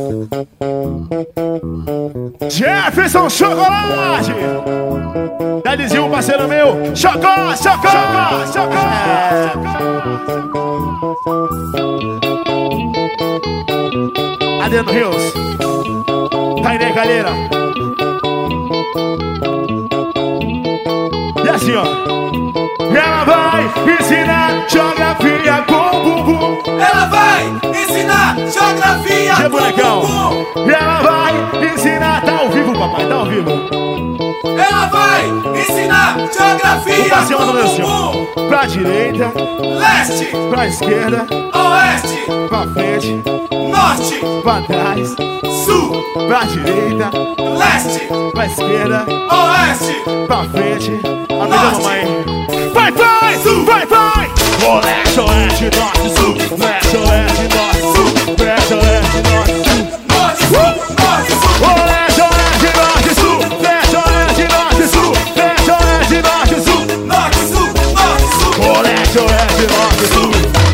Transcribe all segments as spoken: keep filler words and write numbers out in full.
Jefferson Chocolate! Já dizia um parceiro meu: Chocó, Chocó, Chocó! Adriano Rios, Tainê Galera. E assim, ó. Ela vai ensinar geografia com bumbum. Ela vai ensinar geografia Che com bonecão. bumbum. Ela vai ensinar, tá ao vivo, papai, tá ao vivo. Ela vai ensinar O geografia passeio com anda assim, ó. bumbum. Pra direita, Leste, pra esquerda, oeste, pra frente, norte, pra trás, sul, pra direita, leste, pra esquerda, oeste, pra frente. A minha Norte. mamãe. Vai, vai, vai, vai! O leste, oeste, norte, sul. Leste, oeste, norte, sul. Leste, oeste, norte, sul. norte, sul, norte, sul. O leste, oeste, norte, sul. Leste, oeste, norte, sul. Leste, oeste, norte, sul. Norte, sul, norte, sul. O leste, oeste, norte, sul.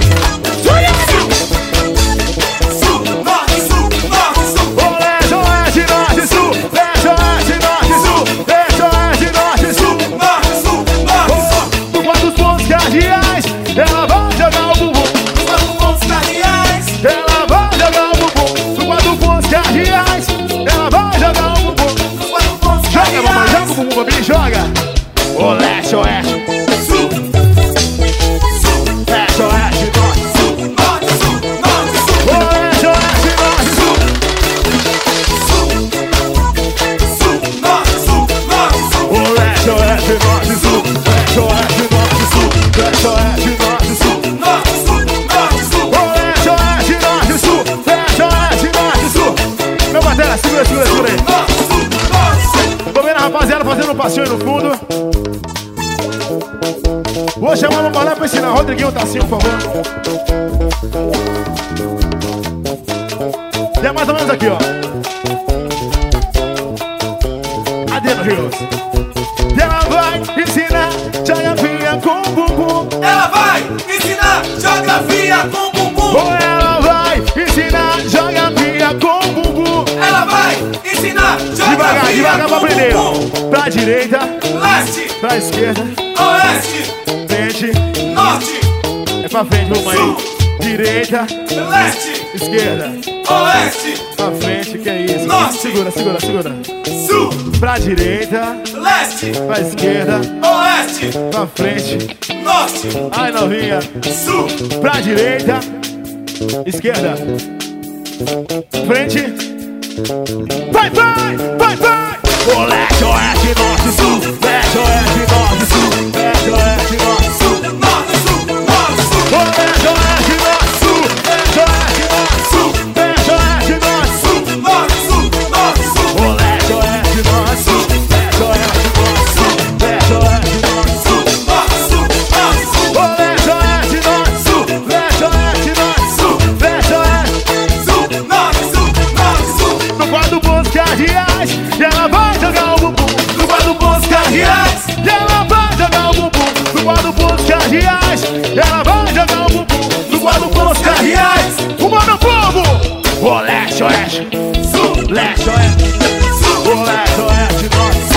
Sul, norte, sul, norte, sul. O leste, oeste, norte, sul. Leste, oeste, norte, sul. Leste, oeste, norte, sul. Norte, sul, norte, sul. No quatro pontos cardeais, ela vai jogar o bumbum. Quatro pontos cardeais. Ela vai jogar o bumbum. No quatro pontos cardeais, ela vai jogar o bumbum. Quatro pontos Joga, mamãe, joga o cardeais. bumbum pra mim, joga. O leste, oeste, Sul, sul, leste, oeste, norte. sul, norte, sul, norte, sul. O leste, oeste, norte, sul. Sul, sul, norte, sul, norte, sul. O leste, oeste, norte, sul. Leste, oeste, norte, sul. Leste, oeste, norte, sul. Norte, sul, norte, sul. O leste, oeste, norte, sul. Leste, oeste, norte, sul. Meu batera, segura, segura, segura aí. Norte, sul, norte, sul. Tô vendo a rapaziada fazendo um passeio no fundo. Vou chamar o Mamãe pra ensinar. Rodriguinho, tá assim, por favor. E é mais ou menos aqui, ó. Adriano Rios. E ela vai ensinar geografia com bumbum. Ela vai ensinar geografia com bumbum. Ou ela vai ensinar geografia com bumbum. Ela vai ensinar Devagar, geografia devagar pra com aprender, ó. bumbum. Pra direita, Leste, pra esquerda, oeste, frente. norte, É pra frente, mamãe. Sul. Direita, leste, esquerda, oeste, pra frente, que é isso? Norte. Segura, segura, segura. sul, Pra direita, leste, pra esquerda, oeste, pra frente. norte, Ai, novinha. sul, Pra direita, esquerda, frente. Vai, vai, vai, vai! O leste, oeste, norte, sul. Leste, oeste, norte, sul. Leste, oeste, norte, sul. norte, sul, norte, sul. O leste, oeste, norte, sul. Leste, oeste, norte, sul. Leste, oeste, norte, sul. Sul, norte, sul, norte, sul. O leste, oeste, norte, sul. Leste, oeste, norte, sul. Leste, oeste, norte, sul. Sul, norte, sul, norte, sul. O leste, oeste, norte, sul. Leste, oeste, norte, sul. Leste, oeste. Sul, norte, sul, norte, sul. No quadro pontos cardeais, e ela vai jogar o bumbum. No quadro pontos cardeais. E ela vai jogar o bumbum. No quadro pontos cardeais, e ela vai jogar o bumbum. No quadro pontos cardeais, o meu povo. O leste, oeste, Sul, leste, oeste. sul, O leste, oeste, norte,